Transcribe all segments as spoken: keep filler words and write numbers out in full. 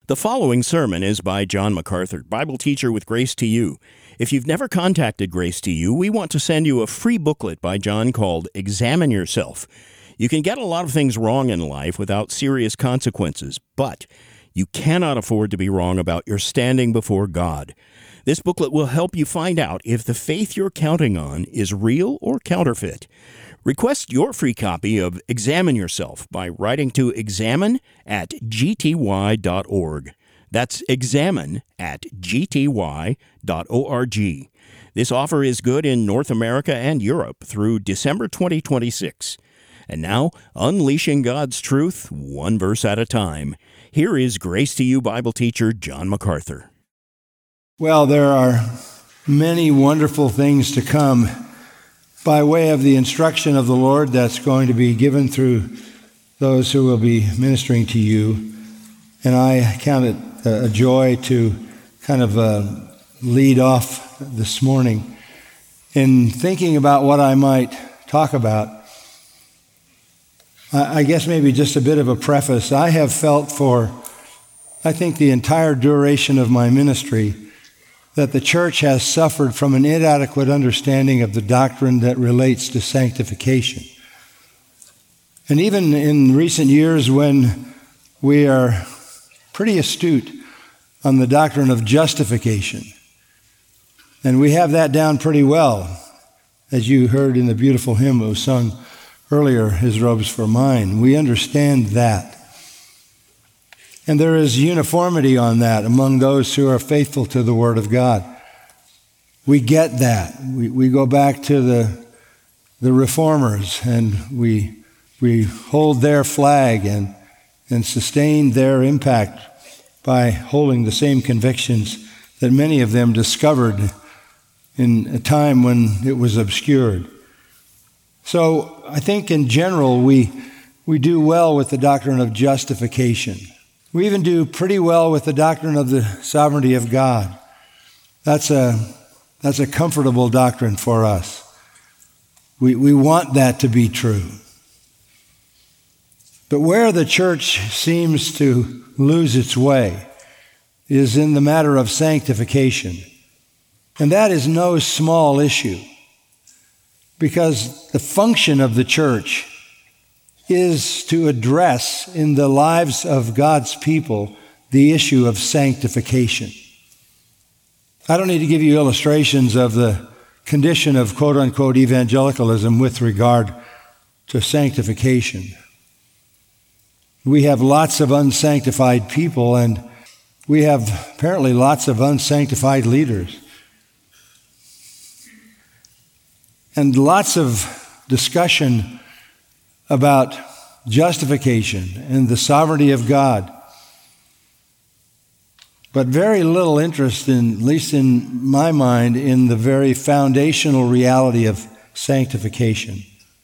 The following sermon is by John MacArthur, Bible teacher with Grace to You. If you've never contacted Grace to You, we want to send you a free booklet by John called Examine Yourself. You can get a lot of things wrong in life without serious consequences, but you cannot afford to be wrong about your standing before God. This booklet will help you find out if the faith you're counting on is real or counterfeit. Request your free copy of Examine Yourself by writing to examine at g t y dot org. That's examine at g t y dot org. This offer is good in North America and Europe through December twenty twenty-six. And now, unleashing God's truth, one verse at a time. Here is Grace to You Bible teacher John MacArthur. Well, there are many wonderful things to come by way of the instruction of the Lord that's going to be given through those who will be ministering to you. And I count it a joy to kind of uh, lead off this morning in thinking about what I might talk about. I guess maybe just a bit of a preface. I have felt for, I think, the entire duration of my ministry that the church has suffered from an inadequate understanding of the doctrine that relates to sanctification. And even in recent years when we are pretty astute on the doctrine of justification, and we have that down pretty well, as you heard in the beautiful hymn that was sung earlier, His Robes for Mine. We understand that. And there is uniformity on that among those who are faithful to the Word of God. We get that. We, we go back to the, the reformers and we, we hold their flag and, and sustain their impact by holding the same convictions that many of them discovered in a time when it was obscured. So I think in general we, we do well with the doctrine of justification. We even do pretty well with the doctrine of the sovereignty of God. That's a, that's a comfortable doctrine for us. We, we want that to be true. But where the church seems to lose its way is in the matter of sanctification. And that is no small issue, because the function of the church is to address in the lives of God's people the issue of sanctification. I don't need to give you illustrations of the condition of quote-unquote evangelicalism with regard to sanctification. We have lots of unsanctified people, and we have apparently lots of unsanctified leaders. And lots of discussion about justification and the sovereignty of God, but very little interest, in, at least in my mind, in the very foundational reality of sanctification.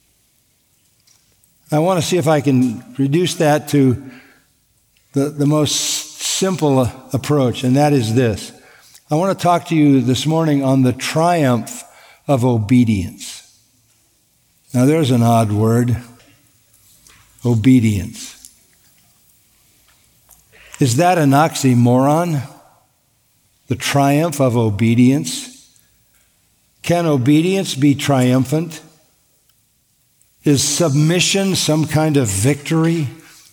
I want to see if I can reduce that to the, the most simple approach, and that is this. I want to talk to you this morning on the triumph of obedience. Now there's an odd word. Obedience. Is that an oxymoron? The triumph of obedience? Can obedience be triumphant? Is submission some kind of victory?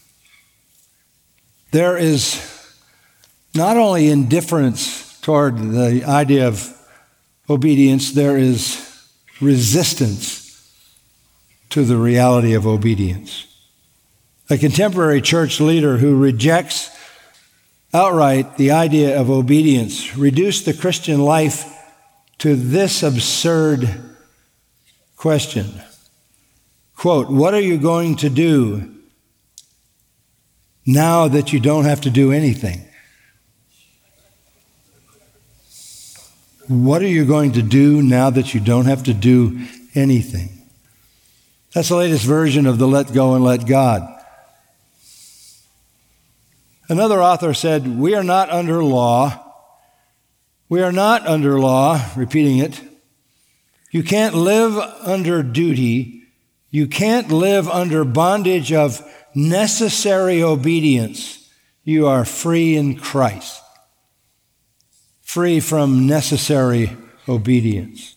There is not only indifference toward the idea of obedience, there is resistance to the reality of obedience. A contemporary church leader who rejects outright the idea of obedience reduced the Christian life to this absurd question. Quote, what are you going to do now that you don't have to do anything? What are you going to do now that you don't have to do anything? That's the latest version of the let go and let God. Another author said, we are not under law. We are not under law, repeating it. You can't live under duty. You can't live under bondage of necessary obedience You are free in Christ, free from necessary obedience.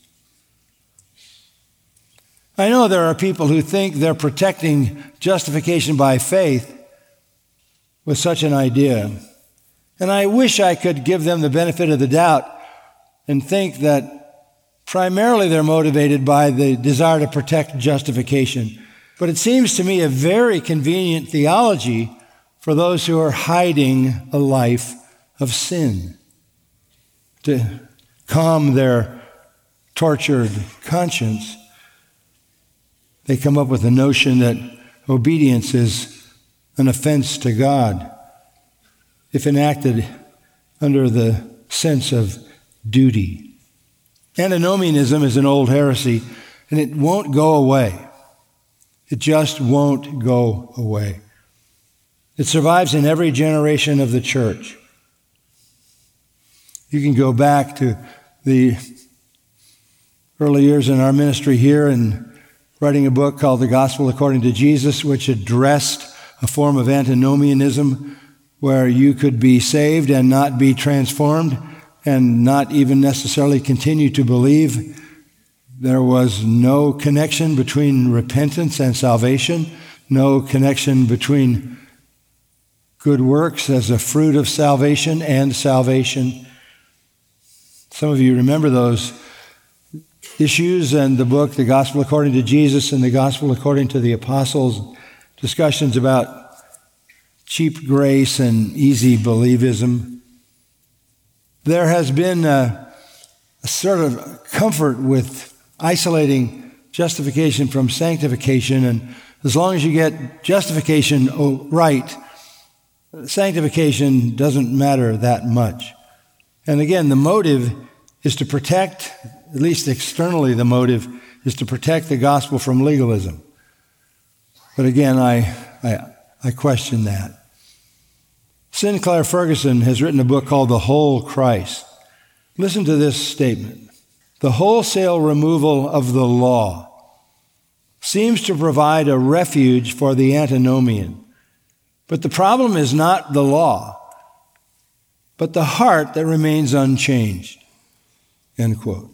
I know there are people who think they're protecting justification by faith with such an idea. And I wish I could give them the benefit of the doubt and think that primarily they're motivated by the desire to protect justification. But it seems to me a very convenient theology for those who are hiding a life of sin, to calm their tortured conscience. They come up with the notion that obedience is an offense to God if enacted under the sense of duty. Antinomianism is an old heresy, and it won't go away. It just won't go away. It survives in every generation of the church. You can go back to the early years in our ministry here and writing a book called The Gospel According to Jesus, which addressed a form of antinomianism where you could be saved and not be transformed and not even necessarily continue to believe. There was no connection between repentance and salvation, no connection between good works as a fruit of salvation and salvation. Some of you remember those issues and the book, The Gospel According to Jesus and The Gospel According to the Apostles, discussions about cheap grace and easy believism. There has been a, a sort of comfort with isolating justification from sanctification, and as long as you get justification right, sanctification doesn't matter that much. And again, the motive is to protect, at least externally the motive, is to protect the gospel from legalism. But again, I, I, I question that. Sinclair Ferguson has written a book called The Whole Christ. Listen to this statement. The wholesale removal of the law seems to provide a refuge for the antinomian. But the problem is not the law, but the heart that remains unchanged. End quote.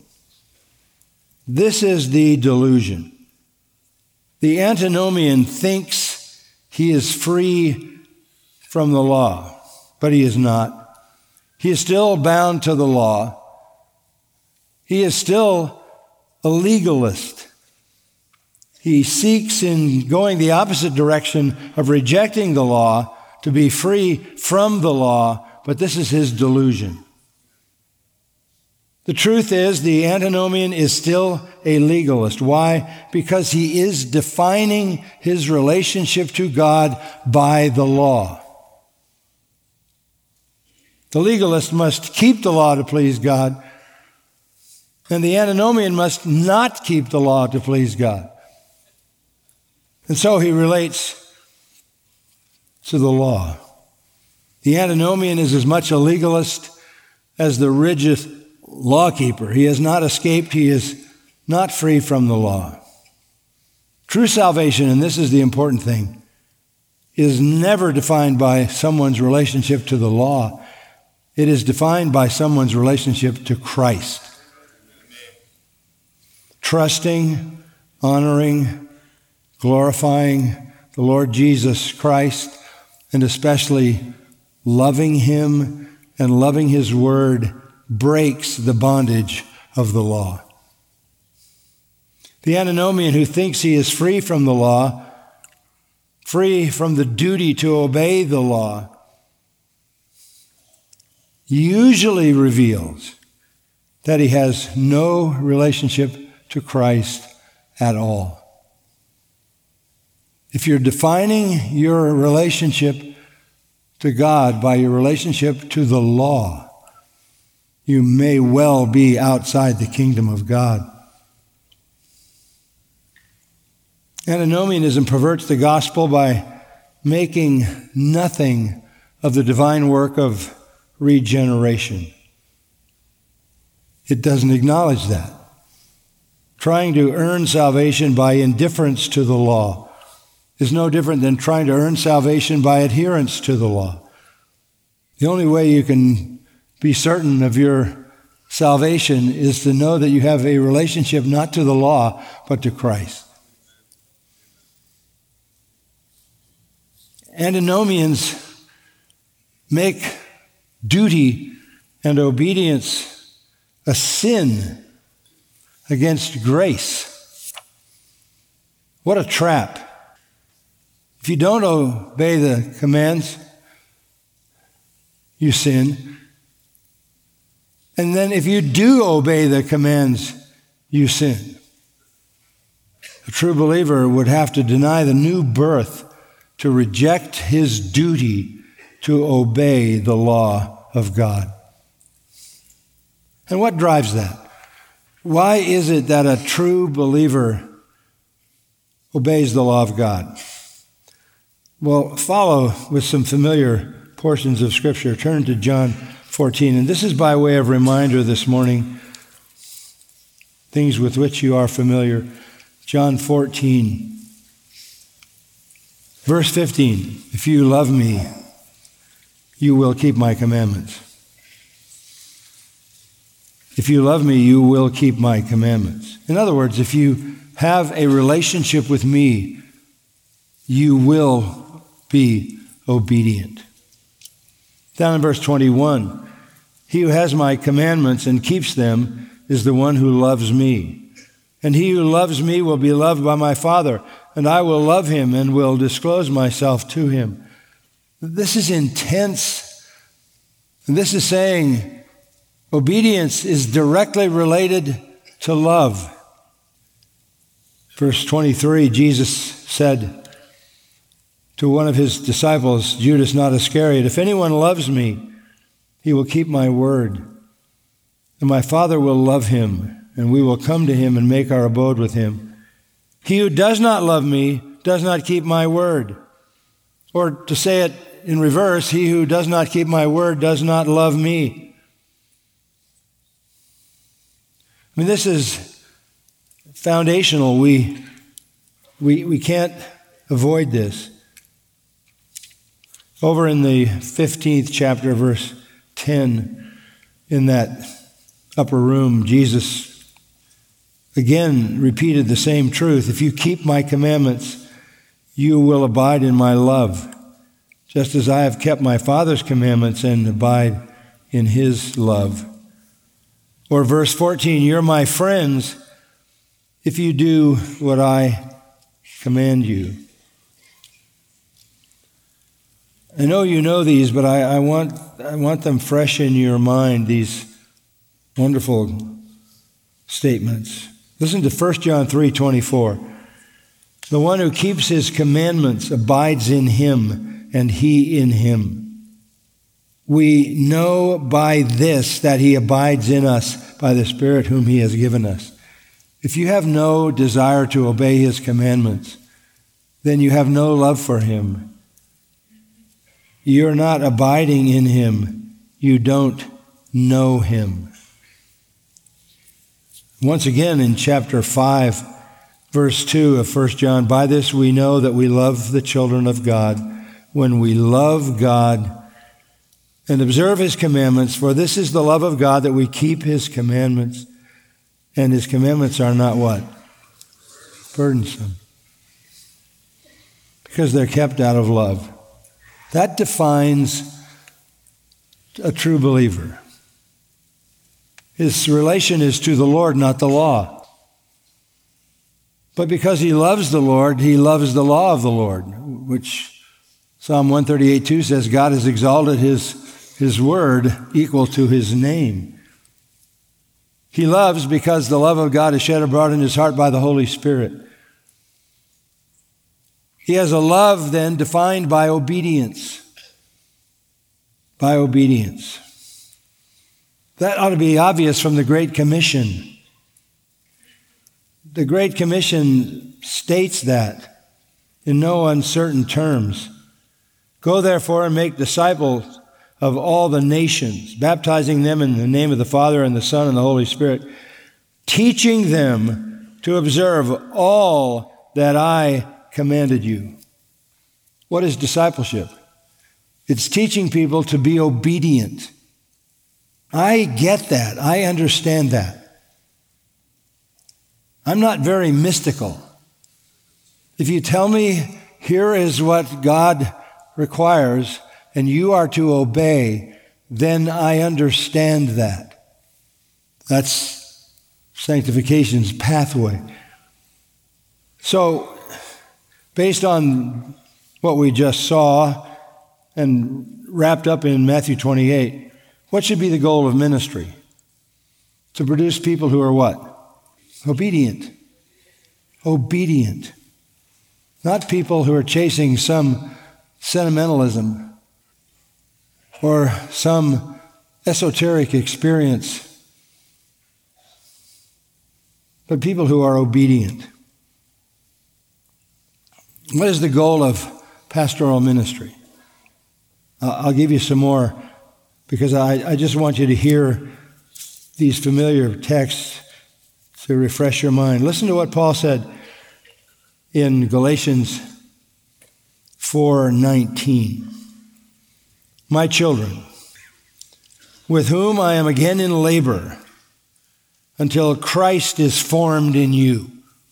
This is the delusion. The antinomian thinks he is free from the law, but he is not. He is still bound to the law. He is still a legalist. He seeks, in going the opposite direction of rejecting the law, to be free from the law, but this is his delusion. The truth is, the antinomian is still a legalist. Why? Because he is defining his relationship to God by the law. The legalist must keep the law to please God, and the antinomian must not keep the law to please God. And so he relates to the law. The antinomian is as much a legalist as the rigid lawkeeper. He has not escaped. He is not free from the law. True salvation, and this is the important thing, is never defined by someone's relationship to the law. It is defined by someone's relationship to Christ. Trusting, honoring, glorifying the Lord Jesus Christ, and especially loving him and loving his word breaks the bondage of the law. The antinomian who thinks he is free from the law, free from the duty to obey the law, usually reveals that he has no relationship to Christ at all. If you're defining your relationship to God by your relationship to the law, you may well be outside the kingdom of God. Antinomianism perverts the gospel by making nothing of the divine work of regeneration. It doesn't acknowledge that. Trying to earn salvation by indifference to the law is no different than trying to earn salvation by adherence to the law. The only way you can be certain of your salvation is to know that you have a relationship not to the law, but to Christ. Antinomians make duty and obedience a sin against grace. What a trap. If you don't obey the commands, you sin. And then if you do obey the commands, you sin. A true believer would have to deny the new birth to reject his duty to obey the law of God. And what drives that? Why is it that a true believer obeys the law of God? Well, follow with some familiar portions of Scripture. Turn to John fourteen, and this is by way of reminder this morning, things with which you are familiar. John fourteen, verse fifteen, if you love me, you will keep my commandments. If you love me, you will keep my commandments. In other words, if you have a relationship with me, you will be obedient. Down in verse twenty-one, he who has my commandments and keeps them is the one who loves me. And he who loves me will be loved by my Father, and I will love him and will disclose myself to him. This is intense. And this is saying obedience is directly related to love. Verse twenty-three, Jesus said to one of his disciples, Judas not Iscariot, if anyone loves me, he will keep my word. And my Father will love him, and we will come to him and make our abode with him. He who does not love me does not keep my word. Or to say it in reverse, he who does not keep my word does not love me. I mean, this is foundational. We, we, we can't avoid this. Over in the fifteenth chapter, verse ten, in that upper room, Jesus again repeated the same truth. If you keep my commandments, you will abide in my love, just as I have kept my Father's commandments and abide in his love. Or verse fourteen, you're my friends if you do what I command you. I know you know these, but I, I want I want them fresh in your mind, these wonderful statements. Listen to First John three twenty-four. The one who keeps his commandments abides in him, and he in him. We know by this that he abides in us by the Spirit whom he has given us. If you have no desire to obey his commandments, then you have no love for him. You're not abiding in him. You don't know him. Once again in chapter five, verse two of First John, by this we know that we love the children of God, when we love God and observe his commandments, for this is the love of God, that we keep his commandments, and his commandments are not what? Burdensome. Because they're kept out of love. That defines a true believer. His relation is to the Lord, not the law. But because he loves the Lord, he loves the law of the Lord, which Psalm one thirty-eight two says, God has exalted his, his word equal to his name. He loves because the love of God is shed abroad in his heart by the Holy Spirit. He has a love then defined by obedience. By obedience. That ought to be obvious from the Great Commission. The Great Commission states that in no uncertain terms. Go therefore and make disciples of all the nations, baptizing them in the name of the Father and the Son and the Holy Spirit, teaching them to observe all that I commanded you. What is discipleship? It's teaching people to be obedient. I get that. I understand that. I'm not very mystical. If you tell me here is what God requires and you are to obey, then I understand that. That's sanctification's pathway. So, based on what we just saw and wrapped up in Matthew twenty-eight, what should be the goal of ministry? To produce people who are what? Obedient. Obedient. Not people who are chasing some sentimentalism or some esoteric experience, but people who are obedient. What is the goal of pastoral ministry? I'll give you some more, because I, I just want you to hear these familiar texts to refresh your mind. Listen to what Paul said in Galatians four nineteen. My children, with whom I am again in labor, until Christ is formed in you.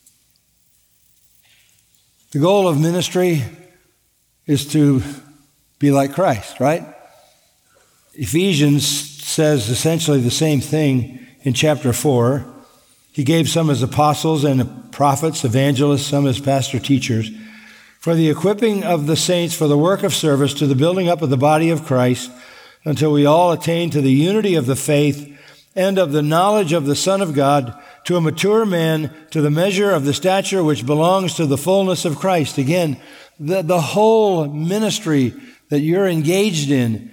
The goal of ministry is to be like Christ, right? Ephesians says essentially the same thing in chapter four. He gave some as apostles and prophets, evangelists, some as pastor teachers, for the equipping of the saints for the work of service to the building up of the body of Christ, until we all attain to the unity of the faith and of the knowledge of the Son of God, to a mature man, to the measure of the stature which belongs to the fullness of Christ. Again, the, the whole ministry that you're engaged in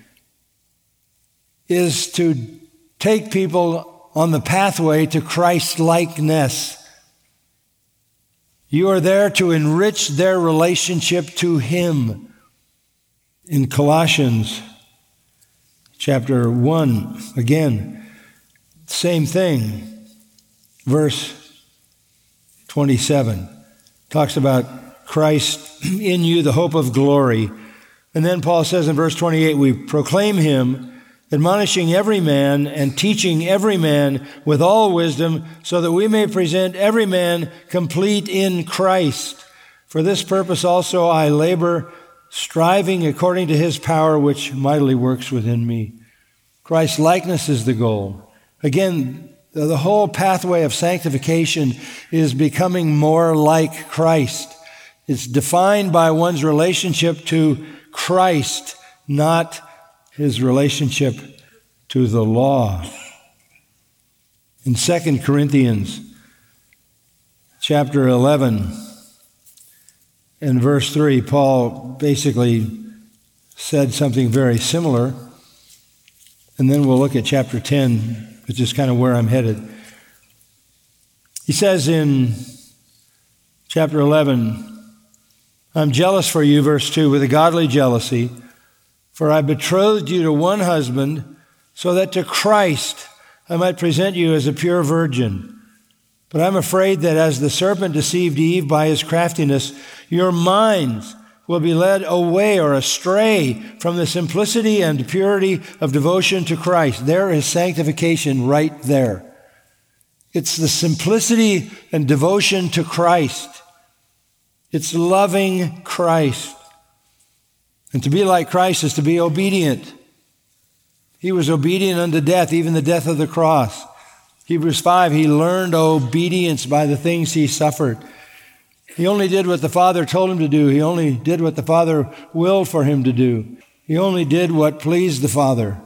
is to take people on the pathway to Christ-likeness. You are there to enrich their relationship to Him. In Colossians chapter one, again, same thing. Verse twenty-seven talks about Christ in you, the hope of glory. And then Paul says in verse twenty-eight, we proclaim Him, admonishing every man and teaching every man with all wisdom, so that we may present every man complete in Christ. For this purpose also I labor, striving according to His power, which mightily works within me. Christ's likeness is the goal. Again, the whole pathway of sanctification is becoming more like Christ. It's defined by one's relationship to Christ, not his relationship to the law. In Second Corinthians chapter eleven and verse three, Paul basically said something very similar. And then we'll look at chapter ten, which is kind of where I'm headed. He says in chapter eleven, I'm jealous for you, verse two, with a godly jealousy, for I betrothed you to one husband, so that to Christ I might present you as a pure virgin. But I'm afraid that as the serpent deceived Eve by his craftiness, your minds will be led away or astray from the simplicity and purity of devotion to Christ. There is sanctification right there. It's the simplicity and devotion to Christ. It's loving Christ. And to be like Christ is to be obedient. He was obedient unto death, even the death of the cross. Hebrews five, he learned obedience by the things he suffered. He only did what the Father told him to do. He only did what the Father willed for him to do. He only did what pleased the Father.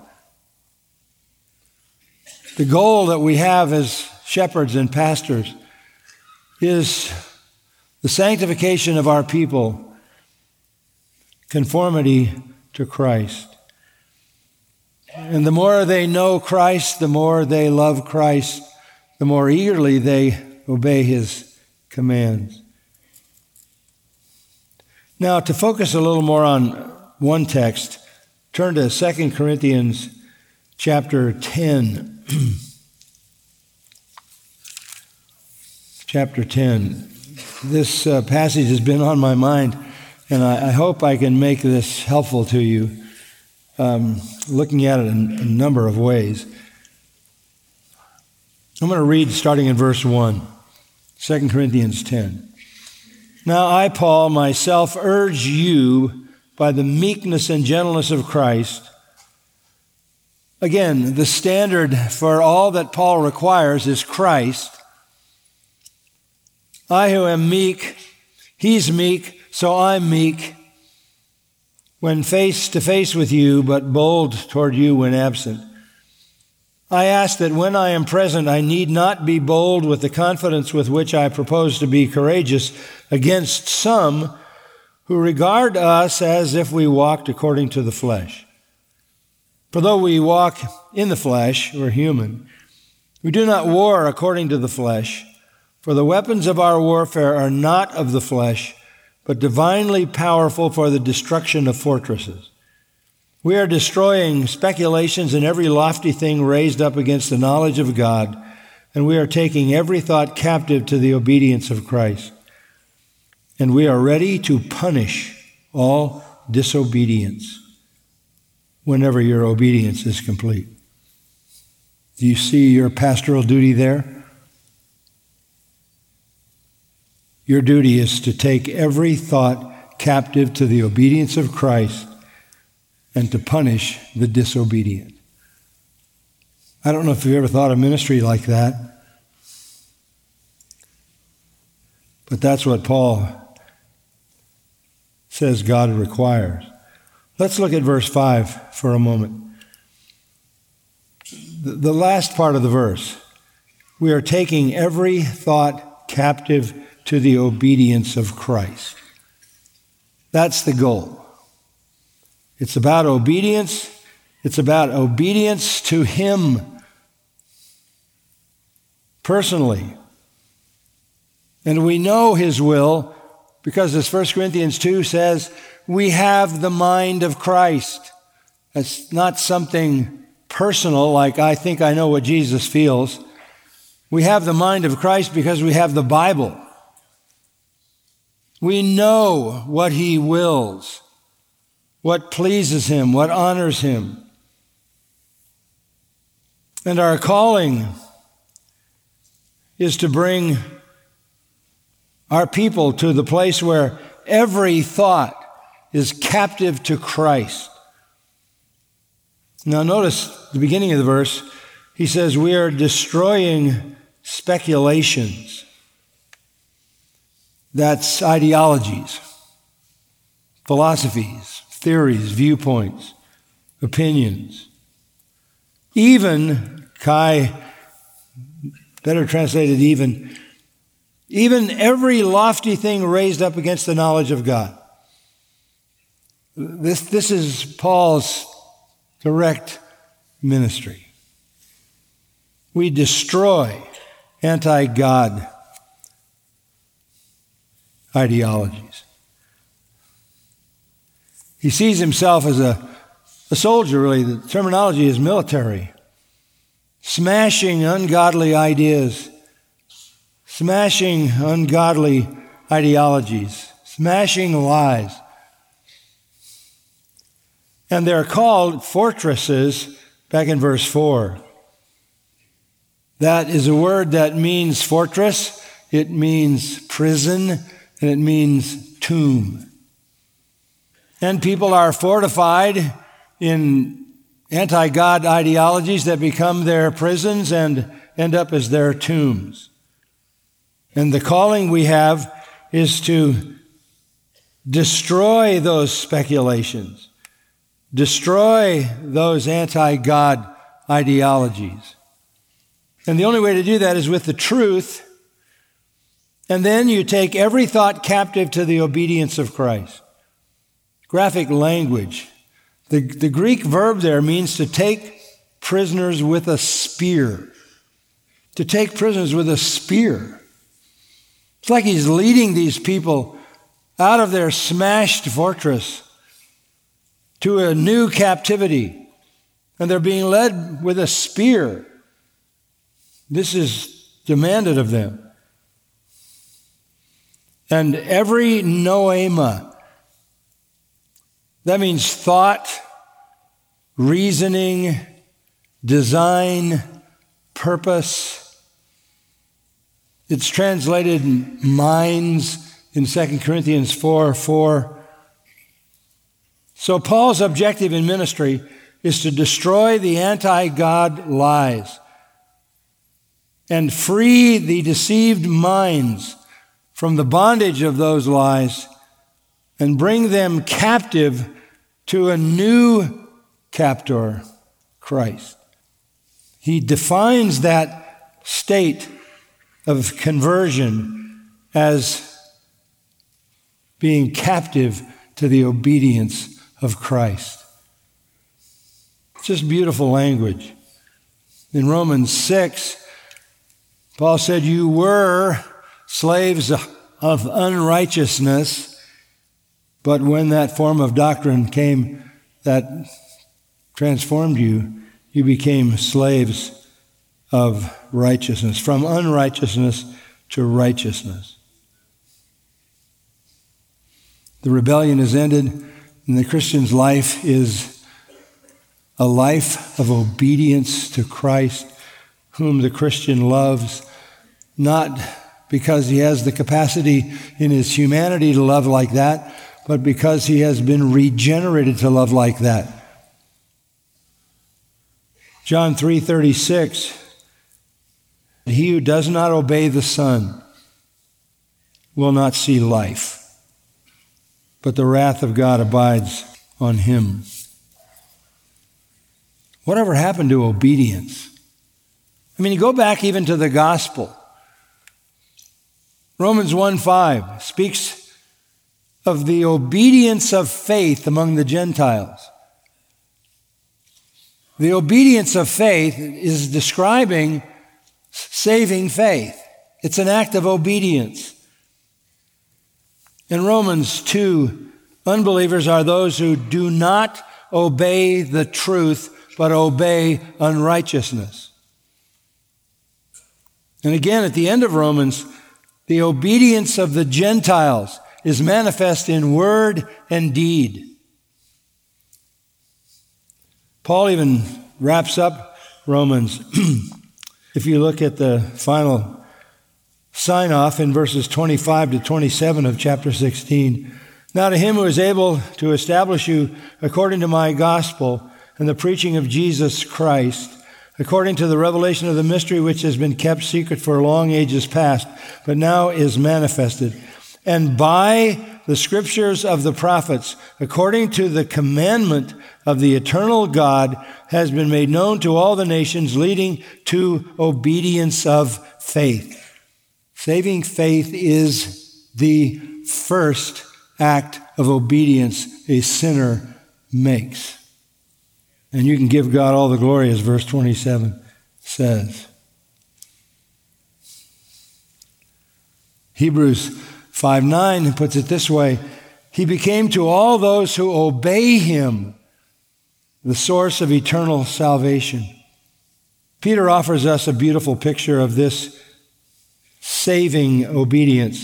The goal that we have as shepherds and pastors is the sanctification of our people, conformity to Christ. And the more they know Christ, the more they love Christ, the more eagerly they obey His commands. Now, to focus a little more on one text, turn to Second Corinthians chapter ten. Chapter ten. This uh, passage has been on my mind, and I, I hope I can make this helpful to you. um, looking at it in a number of ways. I'm going to read starting in verse one, Second Corinthians ten. Now I, Paul, myself urge you by the meekness and gentleness of Christ. Again, the standard for all that Paul requires is Christ. I who am meek, he's meek, so I'm meek when face to face with you, but bold toward you when absent. I ask that when I am present, I need not be bold with the confidence with which I propose to be courageous against some who regard us as if we walked according to the flesh. For though we walk in the flesh, we're human, we do not war according to the flesh, for the weapons of our warfare are not of the flesh, but divinely powerful for the destruction of fortresses. We are destroying speculations and every lofty thing raised up against the knowledge of God, and we are taking every thought captive to the obedience of Christ. And we are ready to punish all disobedience whenever your obedience is complete. Do you see your pastoral duty there? Your duty is to take every thought captive to the obedience of Christ and to punish the disobedient. I don't know if you've ever thought of ministry like that, but that's what Paul says God requires. Let's look at verse five for a moment. The last part of the verse, we are taking every thought captive to the obedience of Christ. That's the goal. It's about obedience. It's about obedience to Him personally. And we know His will because, as First Corinthians two says, we have the mind of Christ. It's not something personal like I think I know what Jesus feels. We have the mind of Christ because we have the Bible. We know what He wills, what pleases Him, what honors Him. And our calling is to bring our people to the place where every thought is captive to Christ. Now notice the beginning of the verse, he says we are destroying speculations. That's ideologies, philosophies, theories, viewpoints, opinions. Even, Kai, better translated even, even every lofty thing raised up against the knowledge of God. This, this is Paul's direct ministry. We destroy anti-God ideologies. He sees himself as a, a soldier, really. The terminology is military. Smashing ungodly ideas, smashing ungodly ideologies, smashing lies. And they're called fortresses back in verse four. That is a word that means fortress, it means prison, and it means tomb. And people are fortified in anti-God ideologies that become their prisons and end up as their tombs. And the calling we have is to destroy those speculations, destroy those anti-God ideologies. And the only way to do that is with the truth. And then you take every thought captive to the obedience of Christ. Graphic language. The, the Greek verb there means to take prisoners with a spear. To take prisoners with a spear. It's like he's leading these people out of their smashed fortress to a new captivity. And they're being led with a spear. This is demanded of them. And every noema, that means thought reasoning, design, purpose. It's translated minds in Second Corinthians four four. So Paul's objective in ministry is to destroy the anti-God lies and free the deceived minds from the bondage of those lies and bring them captive to a new captor, Christ. He defines that state of conversion as being captive to the obedience of Christ. Just beautiful language. In Romans six, Paul said, you were slaves of unrighteousness, but when that form of doctrine came that transformed you, you became slaves of righteousness, from unrighteousness to righteousness. The rebellion is ended, and the Christian's life is a life of obedience to Christ, whom the Christian loves, not because he has the capacity in his humanity to love like that, but because he has been regenerated to love like that. John three thirty-six, he who does not obey the Son will not see life, but the wrath of God abides on him. Whatever happened to obedience? I mean, you go back even to the gospel. Romans one five speaks of the obedience of faith among the Gentiles. The obedience of faith is describing saving faith. It's an act of obedience. In Romans two, unbelievers are those who do not obey the truth, but obey unrighteousness. And again, at the end of Romans, the obedience of the Gentiles is manifest in word and deed. Paul even wraps up Romans. If you look at the final sign-off in verses twenty-five to twenty-seven of chapter sixteen, now to him who is able to establish you according to my gospel and the preaching of Jesus Christ, according to the revelation of the mystery which has been kept secret for long ages past, but now is manifested, and by the scriptures of the prophets, according to the commandment of the eternal God, has been made known to all the nations, leading to obedience of faith. Saving faith is the first act of obedience a sinner makes. And you can give God all the glory, as verse twenty-seven says. Hebrews five nine puts it this way: he became to all those who obey him the source of eternal salvation. Peter offers us a beautiful picture of this saving obedience.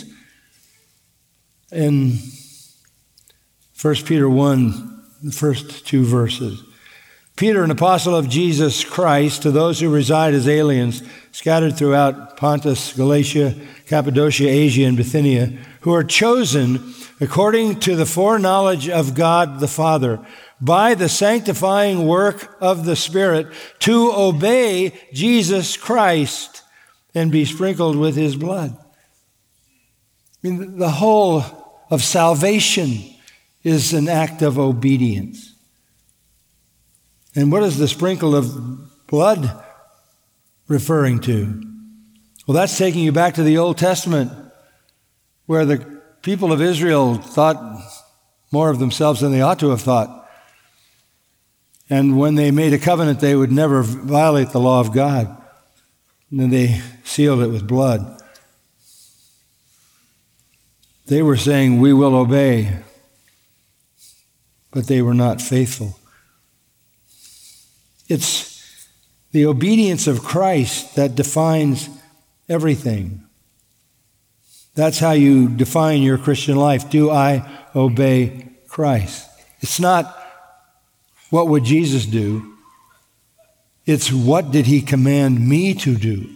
In First Peter one, the first two verses. Peter, an apostle of Jesus Christ, to those who reside as aliens, scattered throughout Pontus, Galatia, Cappadocia, Asia, and Bithynia, who are chosen according to the foreknowledge of God the Father, by the sanctifying work of the Spirit, to obey Jesus Christ and be sprinkled with his blood. I mean, the whole of salvation is an act of obedience. And what is the sprinkle of blood referring to? Well, that's taking you back to the Old Testament, where the people of Israel thought more of themselves than they ought to have thought. And when they made a covenant, they would never violate the law of God. And then they sealed it with blood. They were saying, we will obey, but they were not faithful. It's the obedience of Christ that defines everything. That's how you define your Christian life. Do I obey Christ? It's not what would Jesus do? It's what did he command me to do?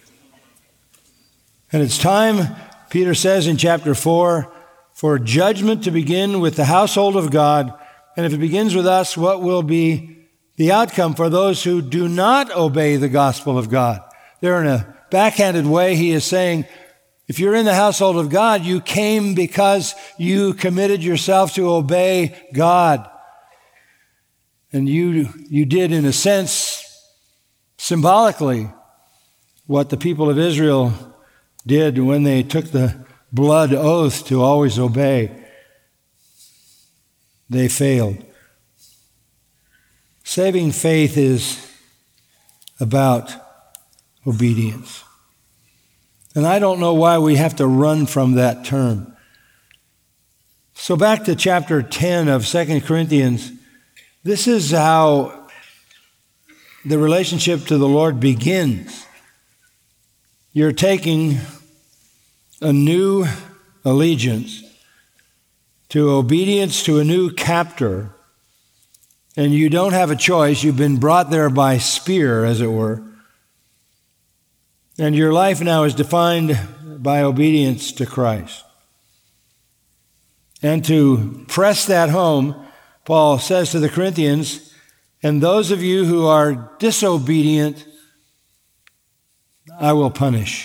And it's time, Peter says in chapter four, for judgment to begin with the household of God. And if it begins with us, what will be the outcome for those who do not obey the gospel of God? There, in a backhanded way, he is saying, if you're in the household of God, you came because you committed yourself to obey God. And you, you did, in a sense, symbolically, what the people of Israel did when they took the blood oath to always obey. They failed. Saving faith is about obedience. And I don't know why we have to run from that term. So back to chapter ten of Second Corinthians, this is how the relationship to the Lord begins. You're taking a new allegiance to obedience to a new captor, and you don't have a choice. You've been brought there by spear, as it were. And your life now is defined by obedience to Christ. And to press that home, Paul says to the Corinthians, and those of you who are disobedient, I will punish.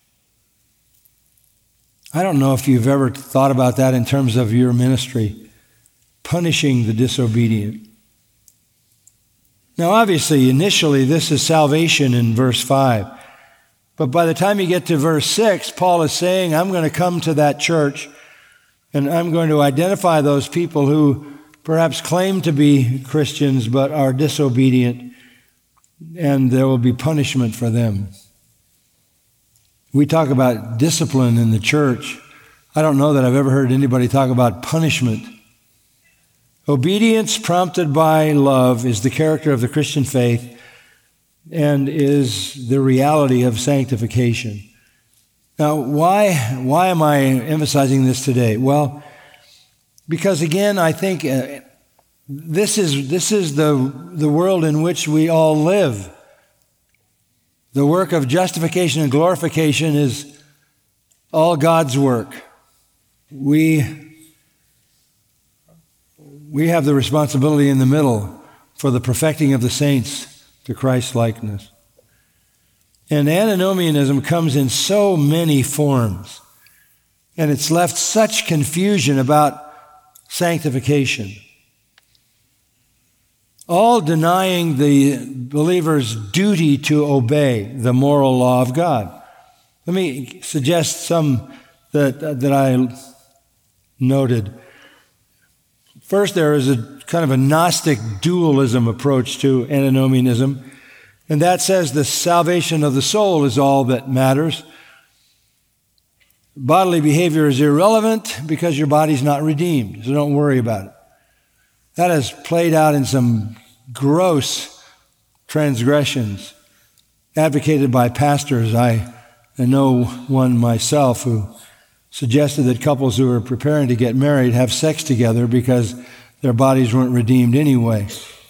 I don't know if you've ever thought about that in terms of your ministry, punishing the disobedient. Now, obviously, initially, this is salvation in verse five. But by the time you get to verse six, Paul is saying, I'm going to come to that church, and I'm going to identify those people who perhaps claim to be Christians but are disobedient, and there will be punishment for them. We talk about discipline in the church. I don't know that I've ever heard anybody talk about punishment. Obedience prompted by love is the character of the Christian faith and is the reality of sanctification. Now, why, why am I emphasizing this today? Well, because again, I think uh, this is, this is the, the world in which we all live. The work of justification and glorification is all God's work. We, we have the responsibility in the middle for the perfecting of the saints to Christ's likeness. And antinomianism comes in so many forms, and it's left such confusion about sanctification. All denying the believer's duty to obey the moral law of God. Let me suggest some that, that I noted. First, there is a kind of a Gnostic dualism approach to antinomianism, and that says the salvation of the soul is all that matters. Bodily behavior is irrelevant because your body's not redeemed, so don't worry about it. That has played out in some gross transgressions advocated by pastors. I, I know one myself who suggested that couples who are preparing to get married have sex together because their bodies weren't redeemed anyway.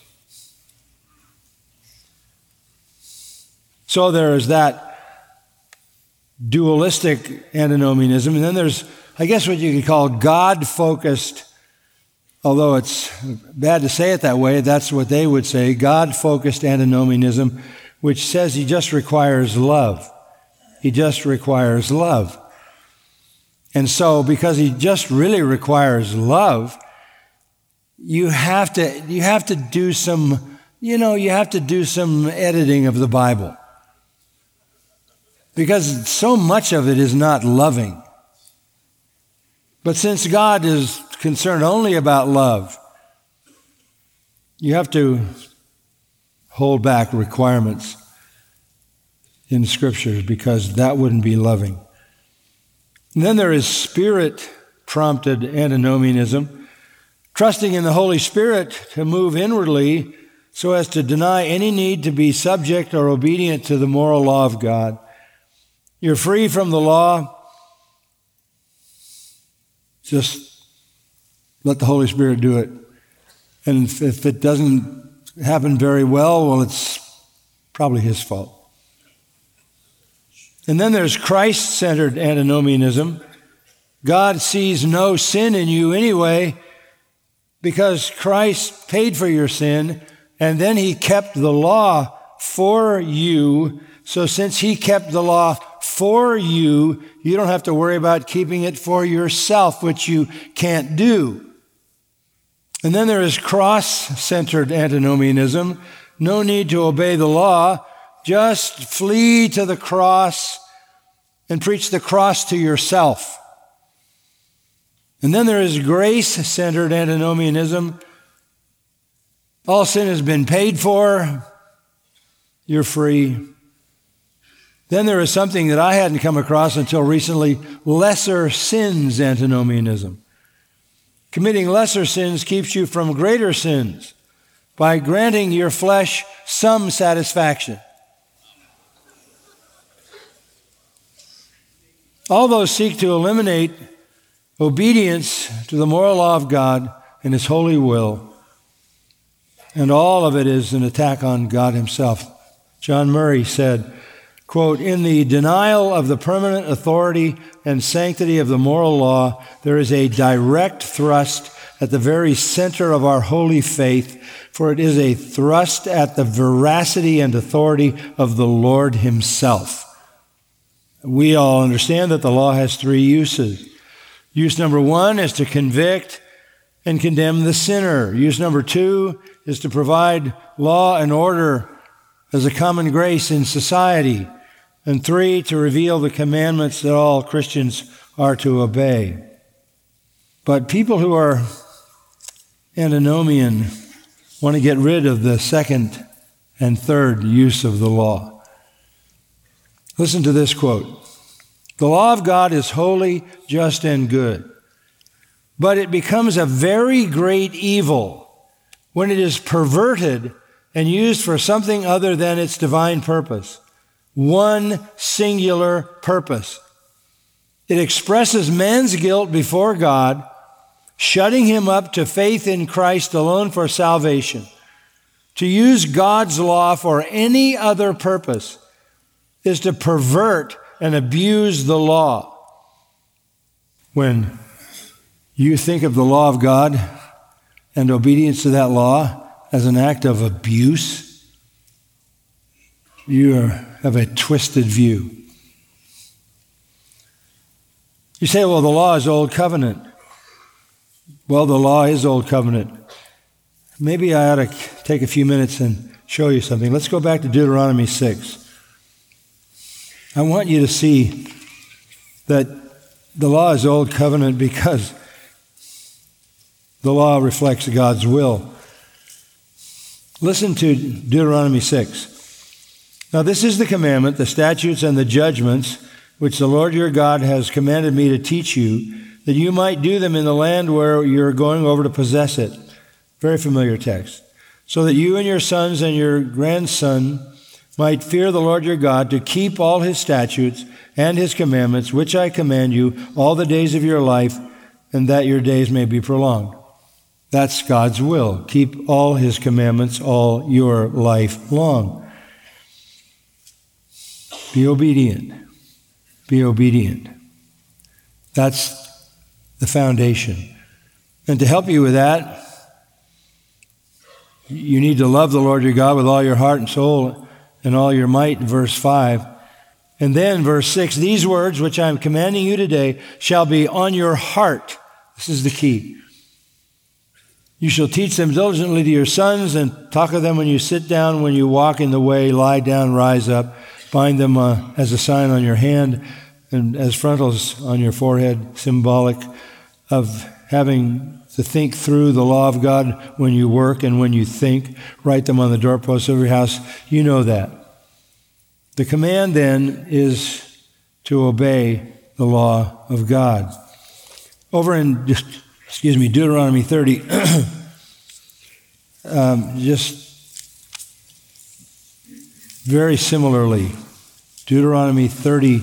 So there is that dualistic antinomianism, and then there's, I guess, what you could call God-focused. Although it's bad to say it that way, that's what they would say, God-focused antinomianism, which says he just requires love. He just requires love. And so, because he just really requires love, you have to, you have to do some, you know, you have to do some editing of the Bible. Because so much of it is not loving. But since God is concerned only about love, you have to hold back requirements in Scriptures because that wouldn't be loving. And then there is Spirit-prompted antinomianism, trusting in the Holy Spirit to move inwardly so as to deny any need to be subject or obedient to the moral law of God. You're free from the law. Just let the Holy Spirit do it. And if, if it doesn't happen very well, well, it's probably his fault. And then there's Christ-centered antinomianism. God sees no sin in you anyway because Christ paid for your sin, and then he kept the law for you. So since he kept the law for you, you don't have to worry about keeping it for yourself, which you can't do. And then there is cross-centered antinomianism. No need to obey the law. Just flee to the cross and preach the cross to yourself. And then there is grace-centered antinomianism. All sin has been paid for. You're free. Then there is something that I hadn't come across until recently, lesser sins antinomianism. Committing lesser sins keeps you from greater sins by granting your flesh some satisfaction. All those seek to eliminate obedience to the moral law of God and his holy will, and all of it is an attack on God himself. John Murray said, quote, "In the denial of the permanent authority and sanctity of the moral law, there is a direct thrust at the very center of our holy faith, for it is a thrust at the veracity and authority of the Lord himself." We all understand that the law has three uses. Use number one is to convict and condemn the sinner. Use number two is to provide law and order as a common grace in society. And three, to reveal the commandments that all Christians are to obey. But people who are antinomian want to get rid of the second and third use of the law. Listen to this quote. "The law of God is holy, just, and good, but it becomes a very great evil when it is perverted and used for something other than its divine purpose. One singular purpose. It expresses man's guilt before God, shutting him up to faith in Christ alone for salvation. To use God's law for any other purpose is to pervert and abuse the law." When you think of the law of God and obedience to that law as an act of abuse, you are, have a twisted view. You say, well, the law is Old Covenant. Well, the law is Old Covenant. Maybe I ought to take a few minutes and show you something. Let's go back to Deuteronomy six. I want you to see that the law is Old Covenant because the law reflects God's will. Listen to Deuteronomy six. "Now this is the commandment, the statutes and the judgments, which the Lord your God has commanded me to teach you, that you might do them in the land where you're going over to possess it." Very familiar text. "So that you and your sons and your grandson might fear the Lord your God, to keep all his statutes and his commandments, which I command you all the days of your life, and that your days may be prolonged." That's God's will. Keep all his commandments all your life long. Be obedient. Be obedient. That's the foundation. And to help you with that, you need to love the Lord your God with all your heart and soul and all your might, verse five. And then verse six, "These words which I am commanding you today shall be on your heart." This is the key. "You shall teach them diligently to your sons and talk of them when you sit down, when you walk in the way, lie down, rise up. Bind them uh, as a sign on your hand and as frontals on your forehead," symbolic of having to think through the law of God when you work and when you think. Write them on the doorposts of your house. You know that. The command then is to obey the law of God. Over in, just, excuse me, Deuteronomy thirty, um, just very similarly, Deuteronomy thirty,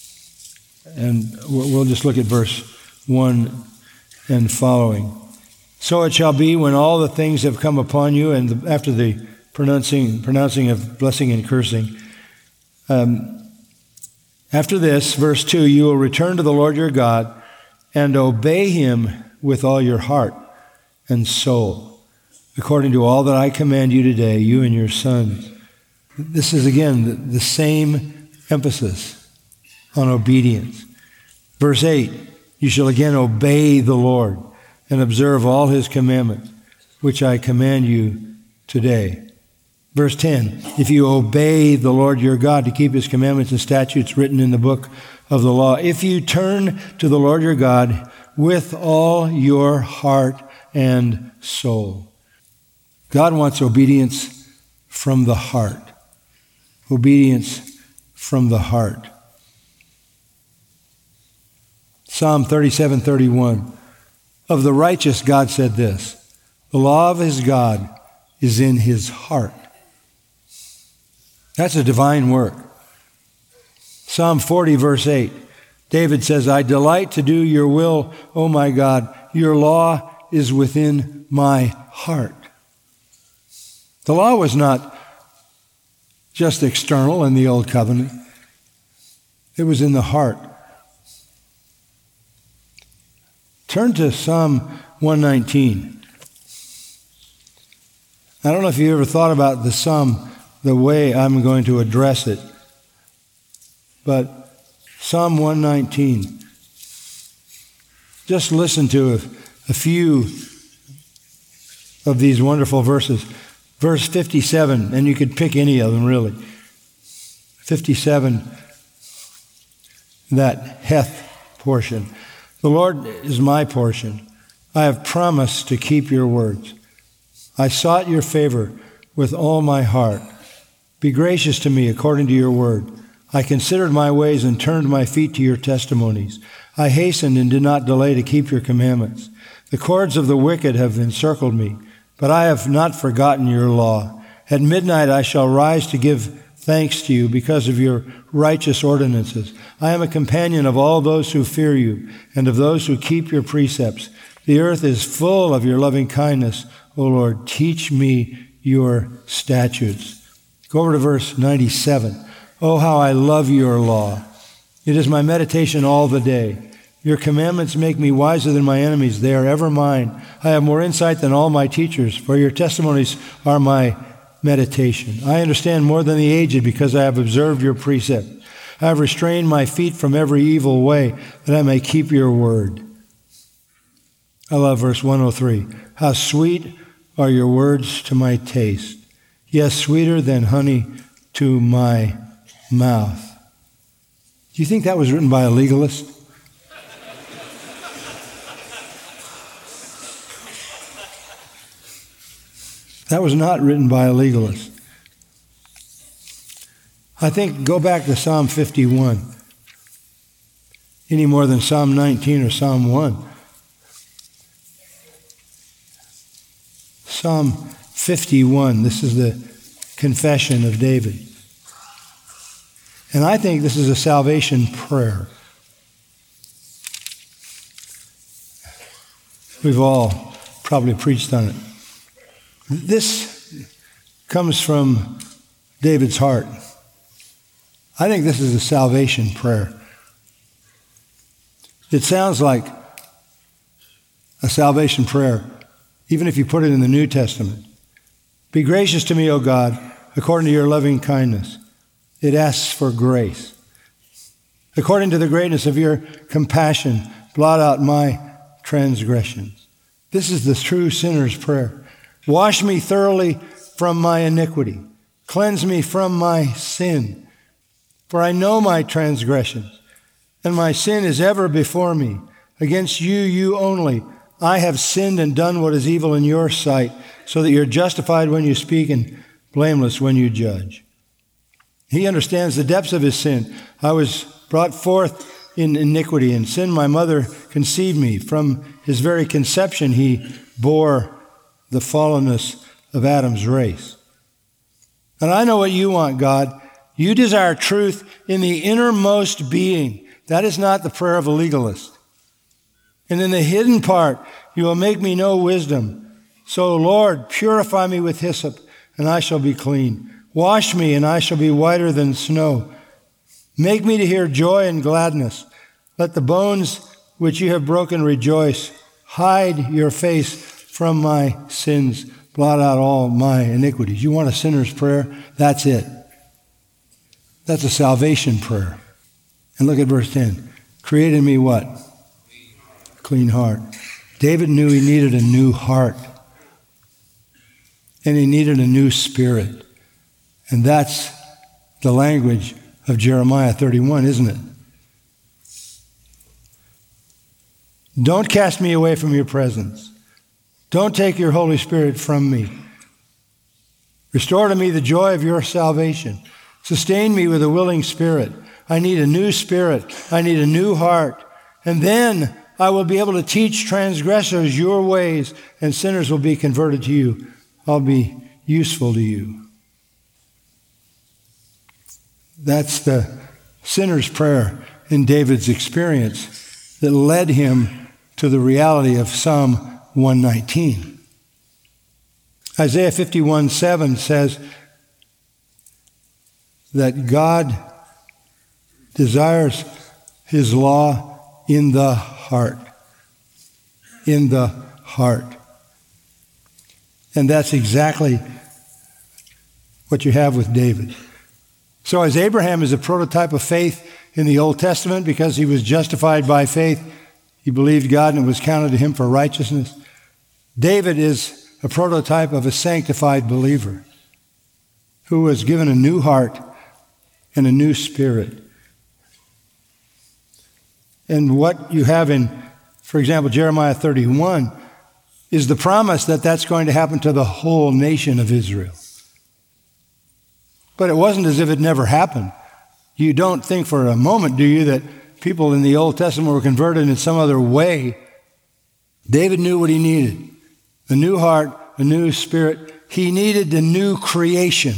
and we'll just look at verse one and following. So it shall be when all the things have come upon you, and the, after the pronouncing pronouncing of blessing and cursing, um, after this, verse two, you will return to the Lord your God and obey him with all your heart and soul, according to all that I command you today, you and your sons. This is, again, the, the same emphasis on obedience. Verse eight, you shall again obey the Lord and observe all his commandments, which I command you today. Verse ten, if you obey the Lord your God to keep his commandments and statutes written in the book of the law, if you turn to the Lord your God with all your heart and soul. God wants obedience from the heart. Obedience from the heart. Psalm thirty-seven thirty-one. Of the righteous, God said this, the law of his God is in his heart. That's a divine work. Psalm forty, verse eight. David says, I delight to do your will, O my God. Your law is within my heart. The law was not just external in the Old Covenant. It was in the heart. Turn to Psalm one nineteen. I don't know if you ever thought about the Psalm the way I'm going to address it, but Psalm one nineteen. Just listen to a, a few of these wonderful verses. Verse fifty-seven, and you could pick any of them really. fifty-seven, that Heth portion. The Lord is my portion. I have promised to keep your words. I sought your favor with all my heart. Be gracious to me according to your word. I considered my ways and turned my feet to your testimonies. I hastened and did not delay to keep your commandments. The cords of the wicked have encircled me, but I have not forgotten your law. At midnight I shall rise to give thanks to you because of your righteous ordinances. I am a companion of all those who fear you and of those who keep your precepts. The earth is full of your loving kindness, O Lord. Teach me your statutes. Go over to verse ninety-seven. Oh, how I love your law. It is my meditation all the day. Your commandments make me wiser than my enemies. They are ever mine. I have more insight than all my teachers, for your testimonies are my meditation. I understand more than the aged because I have observed your precept. I have restrained my feet from every evil way that I may keep your word. I love verse one oh three. How sweet are your words to my taste. Yes, sweeter than honey to my mouth. Do you think that was written by a legalist? That was not written by a legalist. I think, go back to Psalm fifty-one, any more than Psalm nineteen or Psalm one. Psalm fifty-one, this is the confession of David. And I think this is a salvation prayer. We've all probably preached on it. This comes from David's heart. I think this is a salvation prayer. It sounds like a salvation prayer, even if you put it in the New Testament. Be gracious to me, O God, according to your loving kindness. It asks for grace. According to the greatness of your compassion, blot out my transgressions. This is the true sinner's prayer. Wash me thoroughly from my iniquity. Cleanse me from my sin. For I know my transgressions, and my sin is ever before me. Against you, you only, I have sinned and done what is evil in your sight, so that you're justified when you speak and blameless when you judge. He understands the depths of his sin. I was brought forth in iniquity, and sin my mother conceived me. From his very conception he bore the fallenness of Adam's race. And I know what you want, God. You desire truth in the innermost being. That is not the prayer of a legalist. And in the hidden part, You will make me know wisdom. So, Lord, purify me with hyssop, and I shall be clean. Wash me, and I shall be whiter than snow. Make me to hear joy and gladness. Let the bones which you have broken rejoice. Hide your face from my sins. Blot out all my iniquities. You want a sinner's prayer? That's it. That's a salvation prayer. And look at verse ten. Create in me what? Clean heart. David knew he needed a new heart. And he needed a new spirit. And that's the language of Jeremiah thirty-one, isn't it? Don't cast me away from your presence. Don't take your Holy Spirit from me. Restore to me the joy of your salvation. Sustain me with a willing spirit. I need a new spirit. I need a new heart. And then I will be able to teach transgressors your ways, and sinners will be converted to you. I'll be useful to you. That's the sinner's prayer in David's experience that led him to the reality of Psalm one nineteen. Isaiah fifty-one seven says that God desires his law in the heart. In the heart. And that's exactly what you have with David. So as Abraham is a prototype of faith in the Old Testament because he was justified by faith, he believed God and it was counted to him for righteousness, David is a prototype of a sanctified believer who was given a new heart and a new spirit. And what you have in, for example, Jeremiah thirty-one is the promise that that's going to happen to the whole nation of Israel. But it wasn't as if it never happened. You don't think for a moment, do you, that people in the Old Testament were converted in some other way? David knew what he needed. A new heart, a new spirit. He needed the new creation.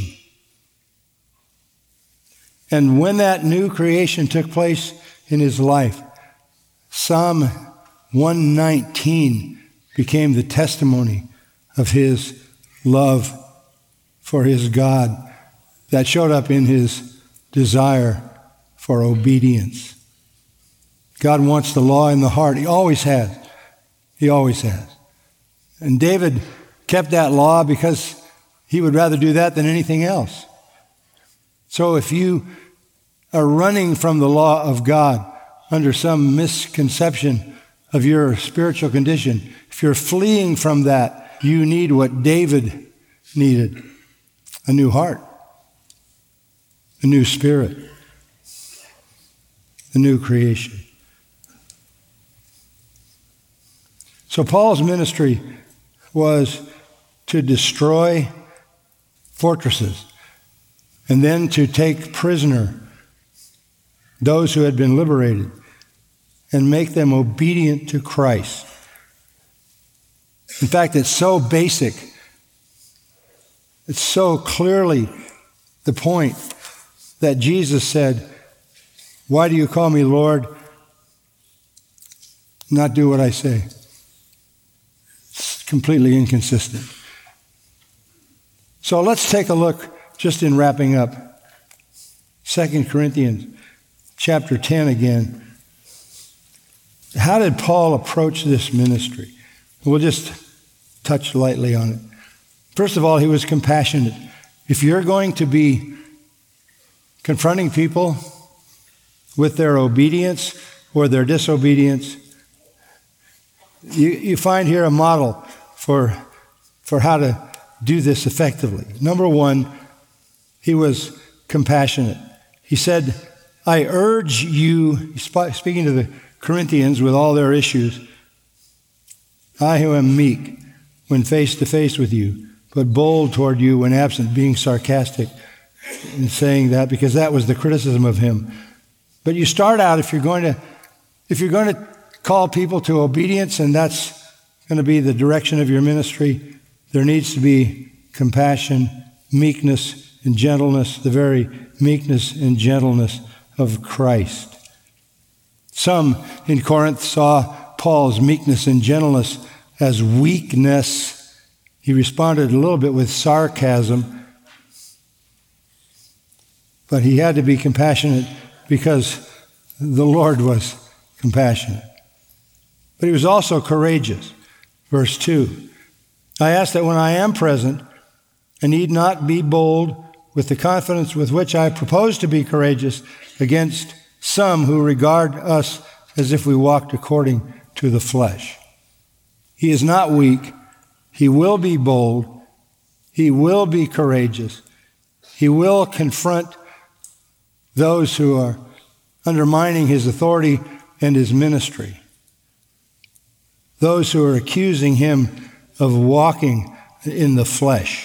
And when that new creation took place in his life, Psalm one nineteen became the testimony of his love for his God that showed up in his desire for obedience. God wants the law in the heart. He always has. He always has. And David kept that law because he would rather do that than anything else. So if you are running from the law of God under some misconception of your spiritual condition, if you're fleeing from that, you need what David needed, a new heart, a new spirit, a new creation. So Paul's ministry was to destroy fortresses and then to take prisoner those who had been liberated and make them obedient to Christ. In fact, it's so basic. It's so clearly the point that Jesus said, "Why do you call me Lord? Not do what I say." It's completely inconsistent. So let's take a look, just in wrapping up, Second Corinthians chapter ten again. How did Paul approach this ministry? We'll just touch lightly on it. First of all, he was compassionate. If you're going to be confronting people with their obedience or their disobedience, you, you find here a model for, for how to do this effectively. Number one, he was compassionate. He said, I urge you, speaking to the Corinthians with all their issues, I who am meek when face to face with you, but bold toward you when absent, being sarcastic in saying that, because that was the criticism of him. But you start out, if you're going to, if you're going to call people to obedience, and that's going to be the direction of your ministry, there needs to be compassion, meekness, and gentleness, the very meekness and gentleness of Christ. Some in Corinth saw Paul's meekness and gentleness as weakness. He responded a little bit with sarcasm, but he had to be compassionate because the Lord was compassionate. But he was also courageous. Verse two, I ask that when I am present, I need not be bold with the confidence with which I propose to be courageous against some who regard us as if we walked according to the flesh. He is not weak. He will be bold. He will be courageous. He will confront those who are undermining his authority and his ministry. Those who are accusing him of walking in the flesh.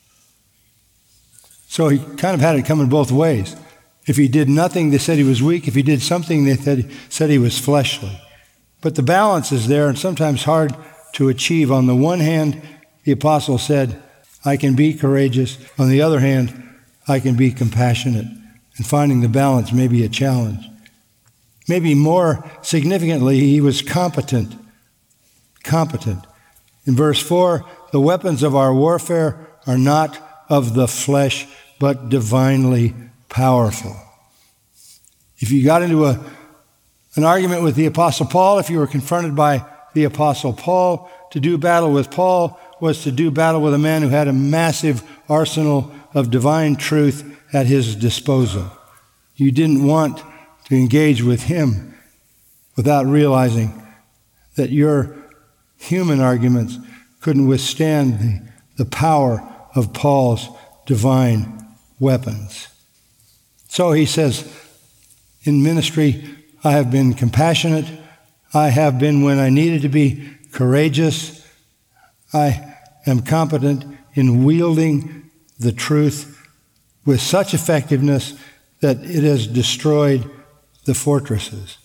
So he kind of had it coming both ways. If he did nothing, they said he was weak. If he did something, they said he was fleshly. But the balance is there and sometimes hard to achieve. On the one hand, the apostle said, I can be courageous. On the other hand, I can be compassionate. And finding the balance may be a challenge. Maybe more significantly, he was competent. Competent. In verse four, the weapons of our warfare are not of the flesh, but divinely powerful. If you got into a, an argument with the Apostle Paul, if you were confronted by the Apostle Paul, to do battle with Paul was to do battle with a man who had a massive arsenal of divine truth at his disposal. You didn't want to engage with him without realizing that your human arguments couldn't withstand the, the power of Paul's divine weapons. So he says, in ministry, I have been compassionate. I have been, when I needed to be, courageous. I am competent in wielding the truth with such effectiveness that it has destroyed the fortresses.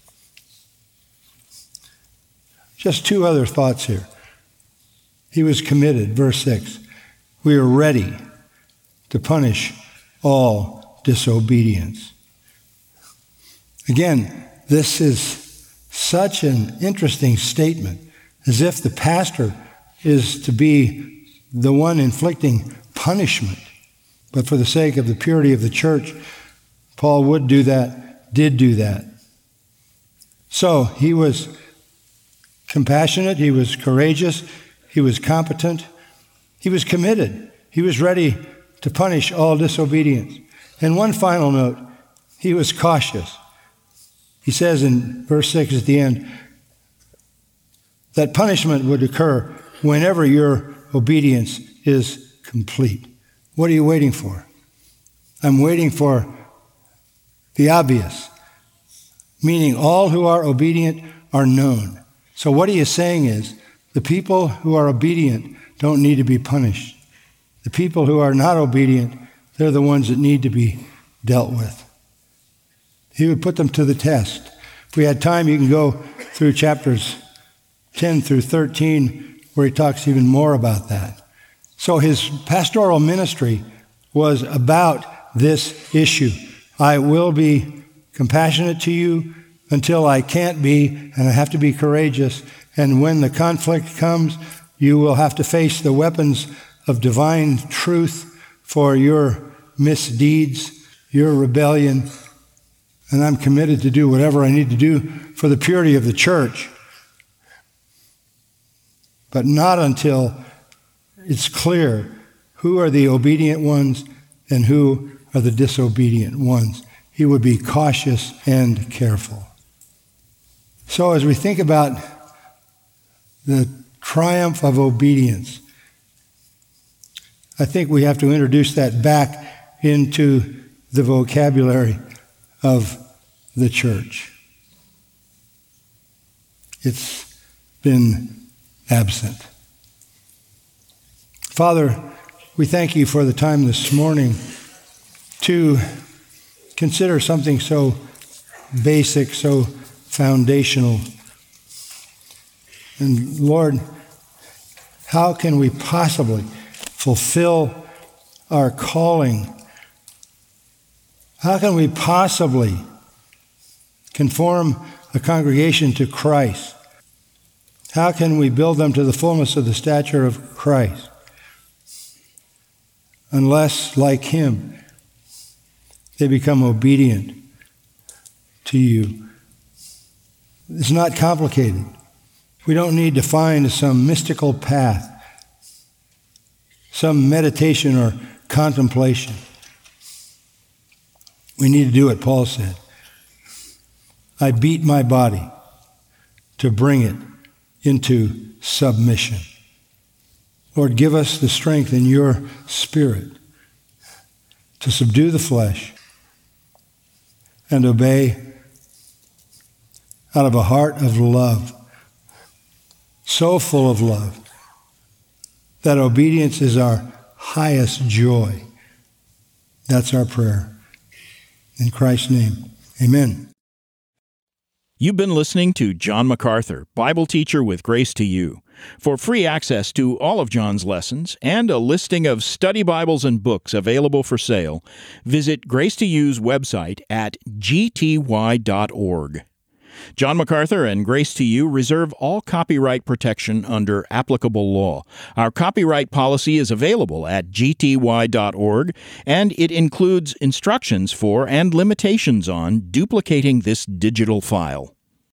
Just two other thoughts here. He was committed, verse six. We are ready to punish all disobedience. Again, this is such an interesting statement, as if the pastor is to be the one inflicting punishment. But for the sake of the purity of the church, Paul would do that, did do that. So he was compassionate, he was courageous, he was competent, he was committed, he was ready to punish all disobedience. And one final note, he was cautious. He says in verse six at the end, that punishment would occur whenever your obedience is complete. What are you waiting for? I'm waiting for the obvious, meaning all who are obedient are known. So what he is saying is, the people who are obedient don't need to be punished. The people who are not obedient, they're the ones that need to be dealt with. He would put them to the test. If we had time, you can go through chapters ten through thirteen, where he talks even more about that. So his pastoral ministry was about this issue. I will be compassionate to you until I can't be, and I have to be courageous. And when the conflict comes, you will have to face the weapons of divine truth for your misdeeds, your rebellion. And I'm committed to do whatever I need to do for the purity of the church. But not until it's clear who are the obedient ones and who are the disobedient ones. He would be cautious and careful. So as we think about the triumph of obedience, I think we have to introduce that back into the vocabulary of the church. It's been absent. Father, we thank you for the time this morning to consider something so basic, so foundational. And Lord, how can we possibly fulfill our calling? How can we possibly conform a congregation to Christ? How can we build them to the fullness of the stature of Christ? Unless, like him, they become obedient to you. It's not complicated. We don't need to find some mystical path, some meditation or contemplation. We need to do what Paul said. I beat my body to bring it into submission. Lord, give us the strength in your Spirit to subdue the flesh and obey out of a heart of love, so full of love, that obedience is our highest joy. That's our prayer. In Christ's name, amen. You've been listening to John MacArthur, Bible teacher with Grace to You. For free access to all of John's lessons and a listing of study Bibles and books available for sale, visit Grace to You's website at g t y dot org. John MacArthur and Grace to You reserve all copyright protection under applicable law. Our copyright policy is available at g t y dot org, and it includes instructions for and limitations on duplicating this digital file.